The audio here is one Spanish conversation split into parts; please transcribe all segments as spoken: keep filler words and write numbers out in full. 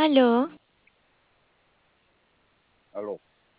Aló, Aló.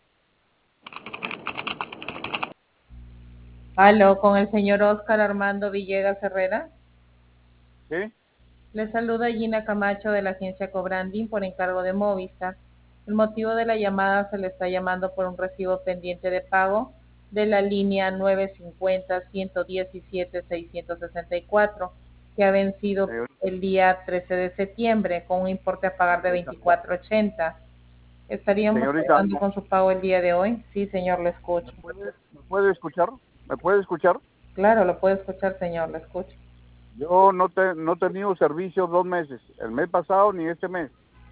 Aló, con el señor Oscar Armando Villegas Herrera. ¿Sí? Le saluda Gina Camacho de la agencia Cobranding por encargo de Movistar. El motivo de la llamada se le está llamando por un recibo pendiente de pago de la línea nueve cincuenta, ciento diecisiete, seiscientos sesenta y cuatro, que ha vencido Señor- el día trece de septiembre con un importe a pagar de Señorita, veinticuatro ochenta. ¿Estaríamos señorita, contando con su pago el día de hoy? Sí, señor, le ¿me escucho. puede, me puede escuchar? ¿Me puede escuchar? Claro, lo puede escuchar, señor, le escucho. Yo no, te, no he tenido servicio dos meses, el mes pasado ni este mes.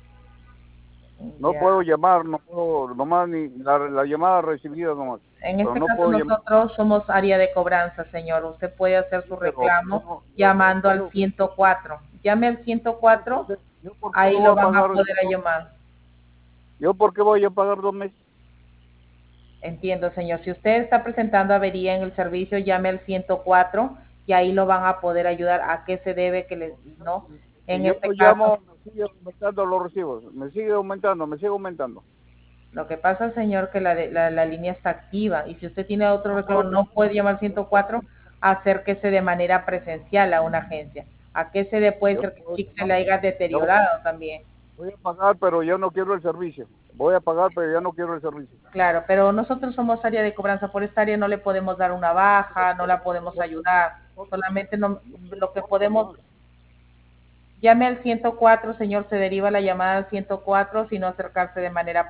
No Ya. puedo llamar, no puedo, nomás ni la, la llamada recibida nomás. En Pero este no caso puedo llamar. nosotros somos área de cobranza, señor. Usted puede hacer Sí, su pero reclamo yo, yo, llamando al yo, ciento cuatro. Llame al ciento yo, cuatro, entonces, ¿yo por qué ahí voy lo a van a pagar? poder llamar. ¿Yo por qué voy a pagar dos meses? Entiendo, señor. Si usted está presentando avería en el servicio, llame al ciento cuatro y ahí lo van a poder ayudar. ¿A qué se debe que le, no? Si En yo este caso, llamo, me sigue aumentando los recibos, me sigue aumentando, me sigue aumentando. lo que pasa, señor, que la, de- la, la línea está activa y si usted tiene otro Yo reclamo, puedo, no puede llamar al ciento cuatro, acérquese de manera presencial a una agencia. ¿A qué se debe? Puede yo ser que el puedo chip se llamar, le haya yo deteriorado también. voy a pagar, pero yo no quiero el servicio. Voy a pagar, pero ya no quiero el servicio. Claro, pero nosotros somos área de cobranza. Por esta área no le podemos dar una baja, no la podemos ayudar. Solamente no, lo que podemos, llame al ciento cuatro, señor, se deriva la llamada al ciento cuatro, sino acercarse de manera